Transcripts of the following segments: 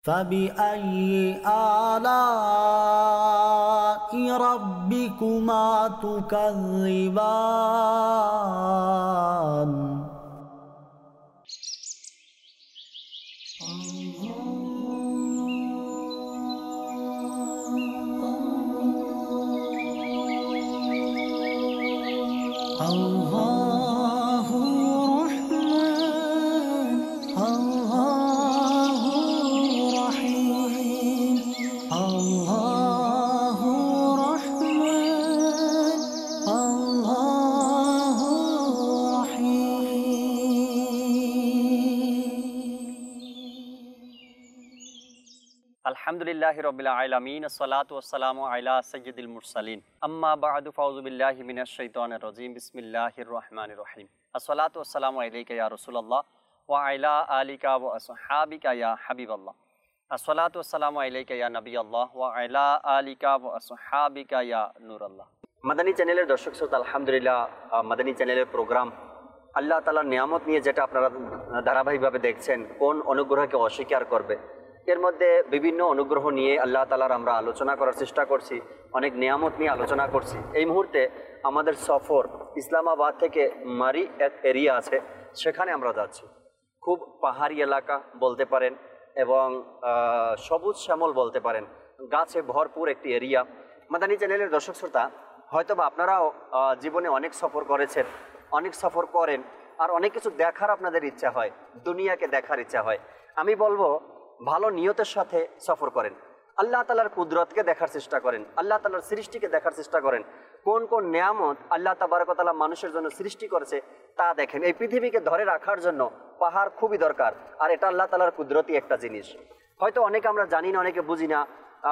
فبأي آلاء ربكما تكذبان الله رحمن الله رحيم الله رحمن الله رحيم আলহামদুলিল্লাহি রাব্বিল আলামিন আসসালাতু ওয়াসসালামু আলা সাইয়্যিদিল মুরসালিন আম্মা বা'দু ফাউযু বিল্লাহি মিনাশ শাইতানির রাজীম বিসমিল্লাহির রহমানির রহিম আসসালাতু ওয়াসসালামু আলাইকা ইয়া রাসূলুল্লাহ ওয়া আলা আলিকা ওয়া আসহাবিকা ইয়া হাবিবাল্লাহ আসসালাতু ওয়াসসালামু আলাইকা ইয়া নবিয়াল্লাহ ওয়া আলা আলিকা ওয়া আসহাবিকা ইয়া নূরাল্লাহ। মাদানী চ্যানেলের দর্শক শ্রোতা, আলহামদুলিল্লাহ মাদানী চ্যানেলের প্রোগ্রাম আল্লাহ তাআলার নিয়ামত নিয়ে যেটা আপনারা ধারাবাহিকভাবে দেখছেন, কোন অনুগ্রহকে অস্বীকার করবে, এর মধ্যে বিভিন্ন অনুগ্রহ নিয়ে আল্লাহ তাআলার আমরা আলোচনা করার চেষ্টা করছি, অনেক নিয়ামত নিয়ে আলোচনা করছি। এই মুহূর্তে আমাদের সফর ইসলামাবাদ থেকে মারি এক এরিয়া আছে, সেখানে আমরা যাচ্ছি। খুব পাহাড়ি এলাকা বলতে পারেন এবং সবুজ শ্যামল বলতে পারেন, গাছে ভরপুর একটি এরিয়া। মাদানী চ্যানেলের দর্শক শ্রোতা, হয়তোবা আপনারাও জীবনে অনেক সফর করেছেন, অনেক সফর করেন, আর অনেক কিছু দেখার আপনাদের ইচ্ছা হয়, দুনিয়াকে দেখার ইচ্ছা হয়। আমি বলবো ভালো নিয়তের সাথে সফর করেন, আল্লাহ তাআলার কুদরতকে দেখার চেষ্টা করেন, আল্লাহ তাআলার সৃষ্টিকে দেখার চেষ্টা করেন, কোন কোন নিয়ামত আল্লাহ তাবারক ওয়া তাআলা মানুষের জন্য সৃষ্টি করেছে তা দেখেন। এই পৃথিবীকে ধরে রাখার জন্য পাহাড় খুবই দরকার, আর এটা আল্লাহ তাআলার কুদরতি একটা জিনিস। হয়তো অনেকে আমরা জানি না, অনেকে বুঝি না,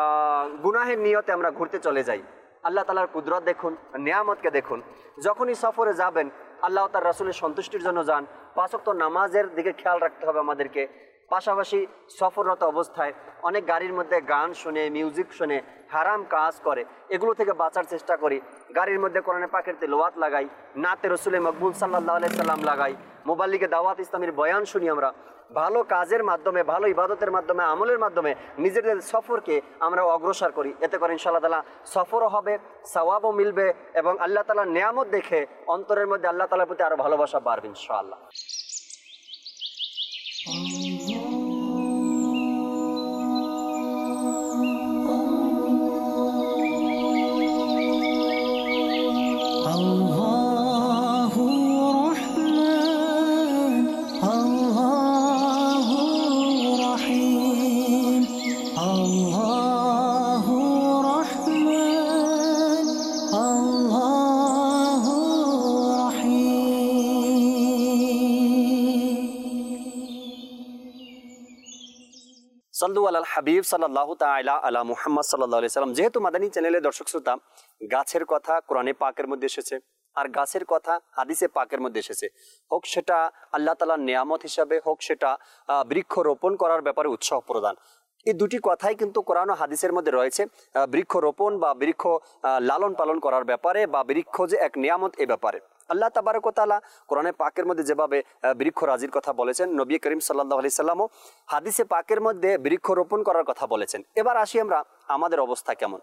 গুনাহের নিয়তে আমরা ঘুরতে চলে যাই। আল্লাহ তাআলার কুদরত দেখুন, নিয়ামতকে দেখুন। যখনই সফরে যাবেন আল্লাহ তার রাসূলের সন্তুষ্টির জন্য যান, 5 ওয়াক্ত নামাজের দিকে খেয়াল রাখতে হবে আমাদেরকে। পাশাপাশি সফররত অবস্থায় অনেক গাড়ির মধ্যে গান শুনে, মিউজিক শুনে, হারাম কাজ করে, এগুলো থেকে বাঁচার চেষ্টা করি। গাড়ির মধ্যে কোরআনে পাকের তেলাওয়াত লাগাই, নাতে রসুলে মকবুল সাল্লাল্লাহু আলাইহি সাল্লাম লাগাই, মোবাল্লিগে দাওয়াত ইসলামের বয়ান শুনি। আমরা ভালো কাজের মাধ্যমে, ভালো ইবাদতের মাধ্যমে, আমলের মাধ্যমে নিজেদের সফরকে আমরা অগ্রসর করি। এতে করে ইনশাআল্লাহ তাআলা সফরও হবে, সওয়াবও মিলবে এবং আল্লাহ তাআলার নিয়ামত দেখে অন্তরের মধ্যে আল্লাহ তাআলার প্রতি আরো ভালোবাসা বাড়বে ইনশাআল্লাহ। সাল্লু আলাল হাবিব সাল্লাল্লাহু তাআলা আলা মুহাম্মদ সাল্লাল্লাহু আলাইহি সাল্লাম। যেহেতু মাদানী চ্যানেলের দর্শক শ্রোতা, গাছের কথা কোরআনে পাকের মধ্যে এসেছে, আর গাছের কথা হাদিসে পাকের মধ্যে এসেছে। হোক সেটা আল্লাহ তাআলার নিয়ামত হিসাবে, হোক সেটা বৃক্ষ রোপণ করার ব্যাপারে উৎসাহ প্রদান, এই দুটি কথাই কিন্তু কোরআন ও হাদিসের মধ্যে রয়েছে। বৃক্ষ রোপণ বা বৃক্ষ লালন পালন করার ব্যাপারে, বা বৃক্ষ যে এক নিয়ামত এ ব্যাপারে আল্লাহ তাবারক ওয়া তাআলা কোরআনে পাকের মধ্যে যেভাবে বৃক্ষ রাজির কথা বলেছেন, নবী করিম সাল্লাল্লাহু আলাইহি সাল্লামও হাদিসে পাকের মধ্যে বৃক্ষ রোপণ করার কথা বলেছেন। এবার আসি আমরা, আমাদের অবস্থা কেমন?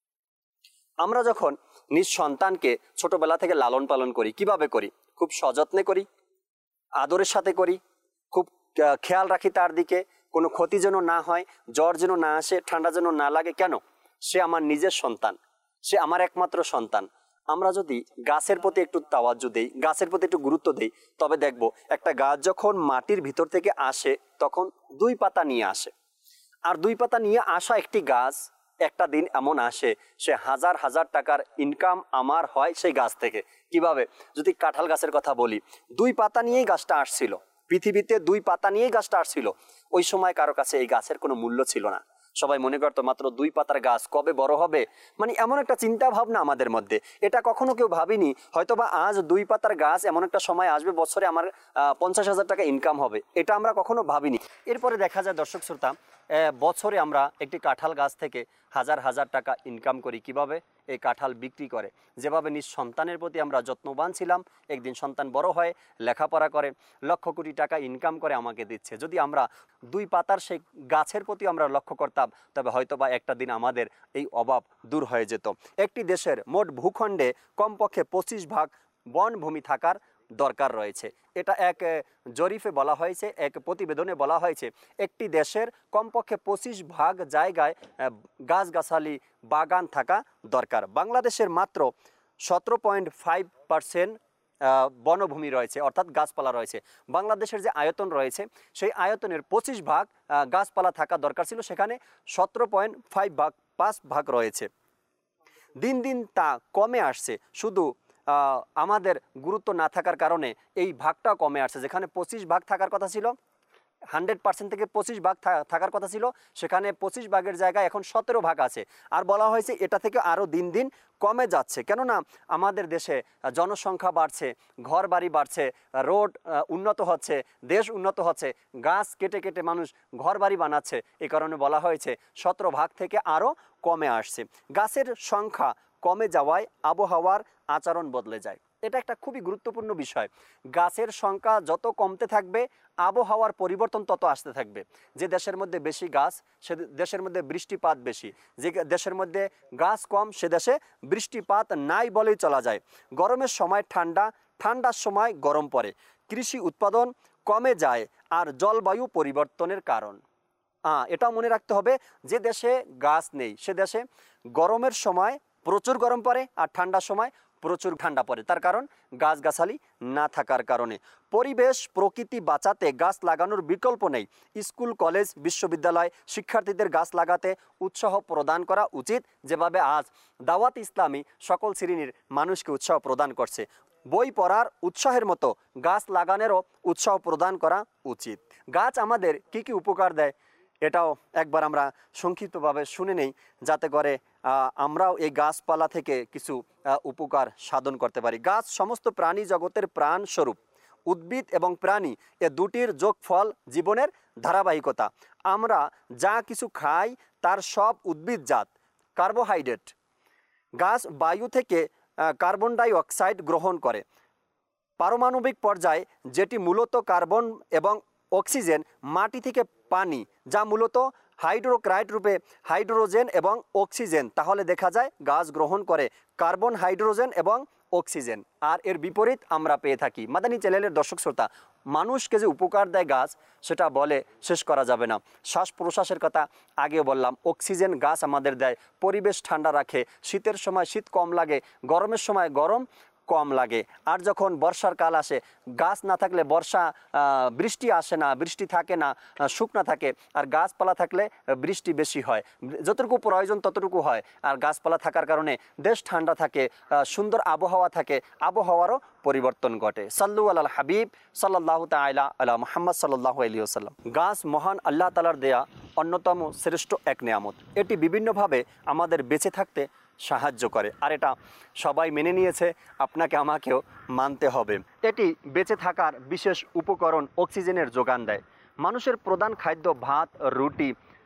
আমরা যখন নিজ সন্তানকে ছোটবেলা থেকে লালন পালন করি, কিভাবে করি? খুব সযত্নে করি, আদরের সাথে করি, খুব খেয়াল রাখি তার দিকে, কোনো ক্ষতি যেন না হয়, জ্বর যেন না আসে, ঠান্ডা যেন না লাগে। কেন? সে আমার নিজের সন্তান, সে আমার একমাত্র সন্তান। আমরা যদি গাছের প্রতি একটু তাওয়াজ্জু দেই, গাছের প্রতি একটু গুরুত্ব দেই, তবে দেখব একটা গাছ যখন মাটির ভিতর থেকে আসে তখন 2 পাতা নিয়ে আসে। আর 2 পাতা নিয়ে আসা একটি গাছ একটা দিন এমন আসে, সে হাজার হাজার টাকার ইনকাম আমার হয় সেই গাছ থেকে। কিভাবে? যদি কাঁঠাল গাছের কথা বলি, 2 পাতা নিয়েই গাছটা আসছিল, পৃথিবীতে 2 পাতা নিয়েই গাছটা আসছিল। ওই সময় কারো কাছে এই গাছের কোনো মূল্য ছিল না। সবাই মনে করতো মাত্র 2 পাতার গাছ, কবে বড় হবে, মানে এমন একটা চিন্তা ভাবনা আমাদের মধ্যে। এটা কখনো কেউ ভাবিনি হয়তোবা আজ 2 পাতার গাছ এমন একটা সময় আসবে বছরে আমার 50,000 টাকা ইনকাম হবে, এটা আমরা কখনো ভাবিনি। এরপরে দেখা যায় দর্শক শ্রোতা, বছরে আমরা একটি কাঁঠাল গাছ থেকে হাজার হাজার টাকা ইনকাম করি। কিভাবে? এই কাঁঠাল বিক্রি করে। যেভাবে নিজ সন্তানের প্রতি আমরা যত্নবান ছিলাম, একদিন সন্তান বড় হয়, লেখাপড়া করে, লক্ষ কোটি টাকা ইনকাম করে আমাকে দিচ্ছে। যদি আমরা 2 পাতার সেই গাছের প্রতি আমরা লক্ষ্য করতাম, তবে হয়তোবা একটা দিন আমাদের এই অভাব দূর হয়ে যেত। একটি দেশের মোট ভূখণ্ডে কমপক্ষে 25 ভাগ বনভূমি থাকার দরকার রয়েছে। এটা এক জরিপে বলা হয়েছে, এক প্রতিবেদনে বলা হয়েছে একটি দেশের কমপক্ষে 25 ভাগ জায়গায় গাছগাছালি বাগান থাকা দরকার। বাংলাদেশের মাত্র 17.5% বনভূমি রয়েছে, অর্থাৎ গাছপালা রয়েছে। বাংলাদেশের যে আয়তন রয়েছে সেই আয়তনের 25 ভাগ গাছপালা থাকা দরকার ছিল, সেখানে 17.5 ভাগ রয়েছে। দিন দিন তা কমে আসছে, শুধু আমাদের গুরুত্ব না থাকার কারণে এই ভাগটা কমে আসছে। যেখানে 25 ভাগ থাকার কথা ছিল, 100% থেকে 25 ভাগ থাকার কথা ছিল, সেখানে 25 ভাগের জায়গায় এখন 17 ভাগ আছে। আর বলা হয়েছে এটা থেকে আরও দিন দিন কমে যাচ্ছে, কেননা আমাদের দেশে জনসংখ্যা বাড়ছে, ঘর বাড়ি বাড়ছে, রোড উন্নত হচ্ছে, দেশ উন্নত হচ্ছে, গাছ কেটে কেটে মানুষ ঘর বাড়ি বানাচ্ছে। এই কারণে বলা হয়েছে 17 ভাগ থেকে আরও কমে আসছে। গাছের সংখ্যা কমে যাওয়ায় আবহাওয়ার আচরণ বদলে যায়। এটা একটা খুবই গুরুত্বপূর্ণ বিষয়। গাছের সংখ্যা যত কমতে থাকবে, আবহাওয়ার পরিবর্তন তত আসতে থাকবে। যে দেশের মধ্যে বেশি গাছ, সে দেশের মধ্যে বৃষ্টিপাত বেশি। যে দেশের মধ্যে গাছ কম, সে দেশে বৃষ্টিপাত নাই বলেই চলা যায়। গরমের সময় ঠান্ডা, ঠান্ডার সময় গরম পড়ে, কৃষি উৎপাদন কমে যায়, আর জলবায়ু পরিবর্তনের কারণ। এটাও মনে রাখতে হবে, যে দেশে গাছ নেই সে দেশে গরমের সময় প্রচুর গরম পড়ে, আর ঠান্ডার সময় প্রচুর ঠান্ডা পড়ে। তার কারণ গাছগাছালি না থাকার কারণে। পরিবেশ প্রকৃতি বাঁচাতে গাছ লাগানোর বিকল্প নেই। স্কুল, কলেজ, বিশ্ববিদ্যালয় শিক্ষার্থীদের গাছ লাগাতে উৎসাহ প্রদান করা উচিত, যেভাবে আজ দাওয়াত ইসলামী সকল শ্রেণীর মানুষকে উৎসাহ প্রদান করছে। বই পড়ার উৎসাহের মতো গাছ লাগানোরও উৎসাহ প্রদান করা উচিত। গাছ আমাদের কি কি উপকার দেয়, এটাও একবার আমরা সংক্ষিপ্তভাবে শুনে নেই, যাতে করে আমরাও এই গাছপালা থেকে কিছু উপকার সাধন করতে পারি। গাছ সমস্ত প্রাণী জগতের প্রাণ স্বরূপ। উদ্ভিদ এবং প্রাণী এ দুটির যোগফল জীবনের ধারাবাহিকতা। আমরা যা কিছু খাই তার সব উদ্ভিদজাত, কার্বোহাইড্রেট। গাছ বায়ু থেকে কার্বন ডাই অক্সাইড গ্রহণ করে। পারমাণবিক পর্যায়ে যেটি মূলত কার্বন এবং অক্সিজেন, মাটি থেকে পানি যা মূলত হাইড্রোক্সাইড রূপে হাইড্রোজেন এবং অক্সিজেন, তাহলে দেখা যায় গাছ গ্রহণ করে কার্বন, হাইড্রোজেন এবং অক্সিজেন। আর এর বিপরীত আমরা পেয়ে থাকি। মাদানী চ্যানেলের দর্শক শ্রোতা, মানুষকে যে উপকার দেয় গাছ, সেটা বলে শেষ করা যাবে না। শ্বাস প্রশ্বাসের কথা আগেও বললাম, অক্সিজেন গাছ আমাদের দেয়, পরিবেশ ঠান্ডা রাখে, শীতের সময় শীত কম লাগে, গরমের সময় গরম কম লাগে। আর যখন বর্ষার কাল আসে, গাছ না থাকলে বৃষ্টি আসে না, বৃষ্টি থাকে না, শুকনা থাকে। আর গাছপালা থাকলে বৃষ্টি বেশি হয়, যতটুকু প্রয়োজন ততটুকু হয়। আর গাছপালা থাকার কারণে দেশ ঠান্ডা থাকে, সুন্দর আবহাওয়া থাকে, আবহাওয়ারও পরিবর্তন ঘটে। সাল্লু আলাল হাবিব সাল্লাল্লাহু তাআলা আলা মুহাম্মদ সাল্লাল্লাহু আলাইহি ওয়াসাল্লাম। গাছ মহান আল্লাহ তাআলার দেয়া অন্যতম শ্রেষ্ঠ এক নেয়ামত। এটি বিভিন্নভাবে আমাদের বেঁচে থাকতে সাহায্য করে, আর এটা সবাই মেনে নিয়েছে, আপনাকে আমাকেও মানতে হবে। এটি বেঁচে থাকার বিশেষ উপকরণ অক্সিজেনের যোগান দেয়। মানুষের প্রধান খাদ্য ভাত, রুটি,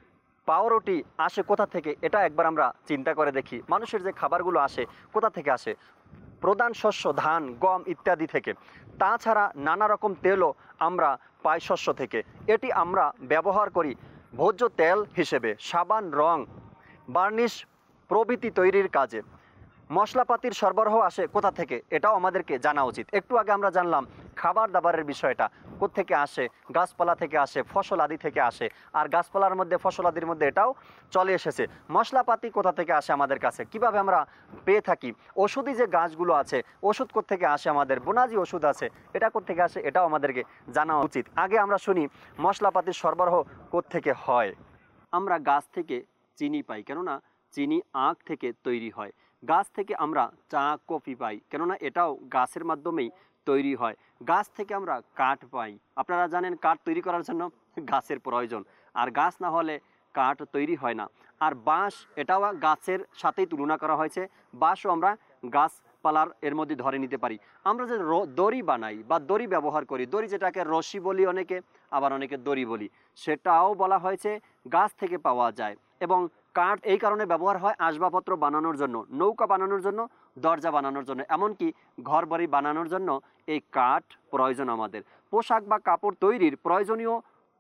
পাউরুটি আসে কোথা থেকে, এটা একবার আমরা চিন্তা করে দেখি। মানুষের যে খাবারগুলো আসে কোথা থেকে আসে? প্রধান শস্য ধান, গম ইত্যাদি থেকে। তাছাড়া নানা রকম তেলও আমরা পাই শস্য থেকে। এটি আমরা ব্যবহার করি ভোজ্য তেল হিসেবে, সাবান, রং, বার্নিশ প্রভৃতি তৈরির কাজে। মশলাপাতির সরবরাহ আসে কোথা থেকে, এটাও আমাদেরকে জানা উচিত। একটু আগে আমরা জানলাম খাবার দাবারের বিষয়টা, কোত্থেকে আসে, গাছপালা থেকে আসে, ফসল আদি থেকে আসে। আর গাছপালার মধ্যে, ফসল আদির মধ্যে এটাও চলে এসেছে। মশলাপাতি কোথা থেকে আসে আমাদের কাছে, কিভাবে আমরা পেয়ে থাকি? ওষুধি যে গাছগুলো আছে, ওষুধ কোত্থেকে আসে, আমাদের বোনাজি ওষুধ আছে, এটা কোত্থেকে আসে, এটাও আমাদেরকে জানা উচিত। আগে আমরা শুনি মশলাপাতির সরবরাহ কোত্থেকে হয়। আমরা গাছ থেকে চিনি পাই, কেননা চিনি আখ থেকে তৈরি হয়। গাছ থেকে আমরা চা, কফি পাই, কেননা এটাও গাছের মাধ্যমেই তৈরি হয়। গাছ থেকে আমরা কাঠ পাই। আপনারা জানেন কাঠ তৈরি করার জন্য গাছের প্রয়োজন, আর গাছ না হলে কাঠ তৈরি হয় না। আর বাঁশ, এটাও গাছের সাথেই তুলনা করা হয়েছে। বাঁশও আমরা গাছপালার এর মধ্যে ধরে নিতে পারি। আমরা যে দড়ি বানাই বা দড়ি ব্যবহার করি, দড়ি যেটাকে রশি বলি অনেকে, আবার অনেকে দড়ি বলি, সেটাও বলা হয়েছে গাছ থেকে পাওয়া যায়। এবং কাঠ এই কারণে ব্যবহার হয় আসবাবপত্র বানানোর জন্য, নৌকা বানানোর জন্য, দরজা বানানোর জন্য, এমনকি ঘর বাড়ি বানানোর জন্য এই কাঠ প্রয়োজন আমাদের। পোশাক বা কাপড় তৈরির প্রয়োজনীয়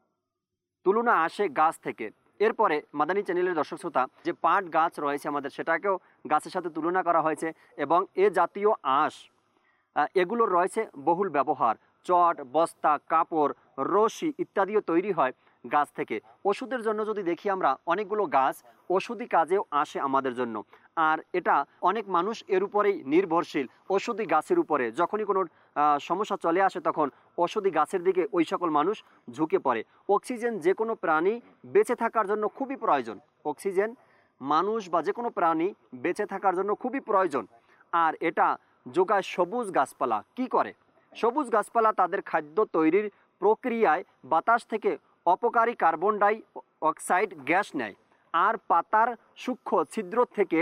তুলনা আসে গাছ থেকে। এরপরে মাদানী চ্যানেলের দর্শক শ্রোতা, যে পাট গাছ রয়েছে আমাদের, সেটাকেও গাছের সাথে তুলনা করা হয়েছে। এবং এ জাতীয় আঁশ এগুলোর রয়েছে বহুল ব্যবহার। চট, বস্তা, কাপড়, রশি ইত্যাদিও তৈরি হয় গাছ থেকে। ওষুধের জন্য যদি দেখি আমরা, অনেকগুলো গাছ ওষুধি কাজেও আসে আমাদের জন্য। আর এটা অনেক মানুষ এর উপরেই নির্ভরশীল, ওষুধি গাছের উপরে। যখনই কোনো সমস্যা চলে আসে তখন ওষুধি গাছের দিকে ওই সকল মানুষ ঝুঁকে পড়ে। অক্সিজেন যে কোনো প্রাণী বেঁচে থাকার জন্য খুবই প্রয়োজন। অক্সিজেন মানুষ বা যে কোনো প্রাণী বেঁচে থাকার জন্য খুবই প্রয়োজন। আর এটা যোগায় সবুজ গাছপালা। কি করে? সবুজ গাছপালা তাদের খাদ্য তৈরির প্রক্রিয়ায় বাতাস থেকে অপকারী কার্বন ডাই অক্সাইড গ্যাস নেয়, আর পাতার সূক্ষ্ম ছিদ্র থেকে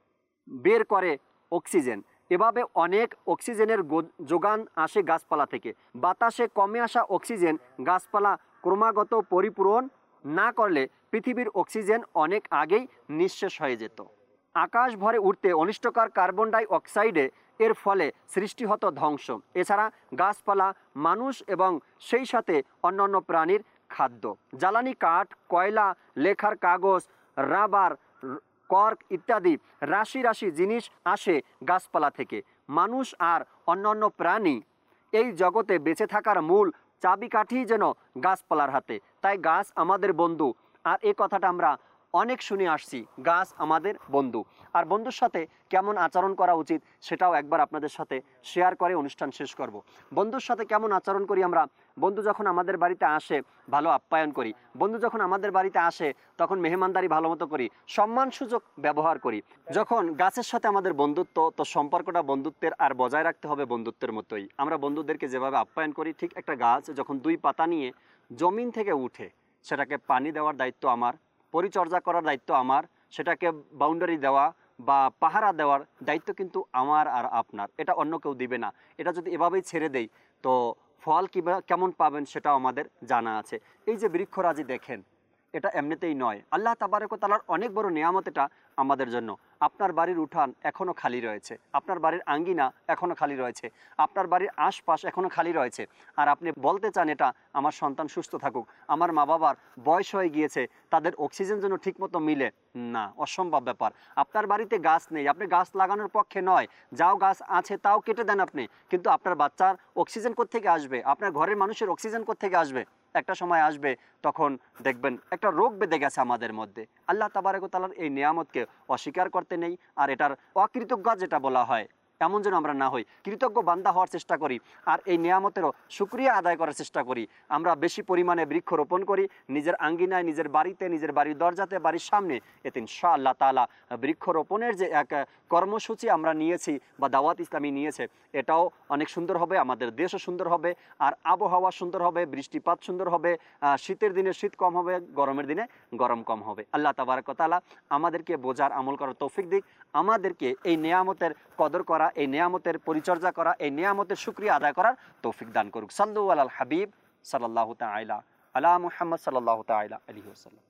বের করে অক্সিজেন। এভাবে অনেক অক্সিজেনের যোগান আসে গাছপালা থেকে। বাতাসে কমে আসা অক্সিজেন গাছপালা ক্রমাগত পরিপূরণ না করলে পৃথিবীর অক্সিজেন অনেক আগেই নিঃশেষ হয়ে যেত। আকাশ ভরে উঠতে অনিষ্টকর কার্বন ডাই অক্সাইডে এর ফলে সৃষ্টি হতো ধ্বংস। এছাড়া গাছপালা মানুষ এবং সেই সাথে অন্যান্য প্রাণীর খাদ্য। জ্বালানি কাঠ, কয়লা, লেখার কাগজ, রাবার, কর্ক ইত্যাদি রাশি রাশি জিনিস আসে গাছপালা থেকে। মানুষ আর অন্যান্য প্রাণী এই জগতে বেঁচে থাকার মূল চাবিকাঠি যেন গাছপালার হাতে। তাই গাছ আমাদের বন্ধু। আর এই কথাটা আমরা অনেক শুনে আসছি, গাছ আমাদের বন্ধু। আর বন্ধুর সাথে কেমন আচরণ করা উচিত সেটাও একবার আপনাদের সাথে শেয়ার করে অনুষ্ঠান শেষ করব। বন্ধুর সাথে কেমন আচরণ করি আমরা? বন্ধু যখন আমাদের বাড়িতে আসে ভালো আপ্যায়ন করি। বন্ধু যখন আমাদের বাড়িতে আসে তখন মেহমানদারি ভালো মতো করি, সম্মান সুযোগ ব্যবহার করি। যখন গাছের সাথে আমাদের বন্ধুত্ব, তো সম্পর্কটা বন্ধুত্বের আর বজায় রাখতে হবে বন্ধুত্বের মতোই। আমরা বন্ধুদেরকে যেভাবে আপ্যায়ন করি, ঠিক একটা গাছ যখন দুই পাতা নিয়ে জমিন থেকে উঠে, সেটাকে পানি দেওয়ার দায়িত্ব আমার, পরিচর্যা করার দায়িত্ব আমার, সেটাকে বাউন্ডারি দেওয়া বা পাহারা দেওয়ার দায়িত্ব কিন্তু আমার আর আপনার। এটা অন্য কেউ দিবে না। এটা যদি এভাবেই ছেড়ে দেই তো ফল কেমন পাবেন সেটাও আমাদের জানা আছে। এই যে বৃক্ষরাজি দেখেন, এটা এমনিতেই নয়, আল্লাহ তাবারক ওয়া তাআলার অনেক বড় নিয়ামত এটা আমাদের জন্য। আপনার বাড়ির উঠান এখনও খালি রয়েছে, আপনার বাড়ির আঙ্গিনা এখনও খালি রয়েছে, আপনার বাড়ির আশপাশ এখনও খালি রয়েছে। আর আপনি বলতে চান এটা আমার সন্তান সুস্থ থাকুক, আমার মা বাবার বয়স হয়ে গিয়েছে, তাদের অক্সিজেন যেন ঠিকমতো মিলে, না, অসম্ভব ব্যাপার। আপনার বাড়িতে গাছ নেই, আপনি গাছ লাগানোর পক্ষে নয়, যাও গাছ আছে তাও কেটে দেন আপনি, কিন্তু আপনার বাচ্চার অক্সিজেন কোত্থেকে আসবে? আপনার ঘরের মানুষের অক্সিজেন কোত্থেকে আসবে? একটা সময় আসবে তখন দেখবেন একটা রোগ বেঁধে গেছে আমাদের মধ্যে। আল্লাহ তাবারক ওয়া তাআলার এই নিয়ামতকে অস্বীকার করতে নেই। আর এটার অকৃতজ্ঞ যেটা বলা হয়, এমন যেন আমরা না হই, কৃতজ্ঞ বান্দা হওয়ার চেষ্টা করি। আর এই নিয়ামতেরও শুকরিয়া আদায় করার চেষ্টা করি। আমরা বেশি পরিমাণে বৃক্ষরোপণ করি নিজের আঙ্গিনায়, নিজের বাড়িতে, নিজের বাড়ির দরজাতে, বাড়ির সামনে। এতে ইনশাআল্লাহ তাআলা বৃক্ষরোপণের যে এক কর্মসূচি আমরা নিয়েছি বা দাওয়াত ইসলামী নিয়েছে, এটাও অনেক সুন্দর হবে, আমাদের দেশও সুন্দর হবে, আর আবহাওয়া সুন্দর হবে, বৃষ্টিপাত সুন্দর হবে, শীতের দিনে শীত কম হবে, গরমের দিনে গরম কম হবে। আল্লাহ তাবারক ওয়া তাআলা আমাদেরকে বোঝার, আমল করার তৌফিক দিক, আমাদেরকে এই নিয়ামতের কদর করা, এই নিয়ামতের পরিচর্যা করা, এই নিয়ামতের শুকরিয়া আদায় করার তৌফিক দান করুক। সাল্লু আলাল হাবিব সাল্লাল্লাহু তাআলা আলা মুহাম্মদ সাল্লাল্লাহু তাআলা আলাইহি ওয়াসাল্লাম।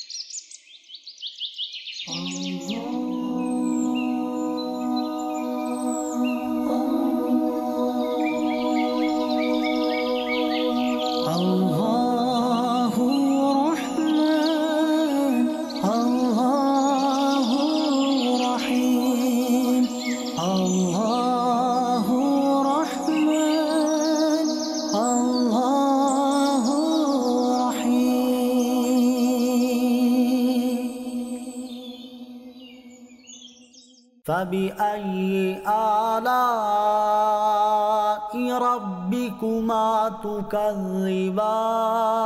فبأي آلاء ربكما تكذبان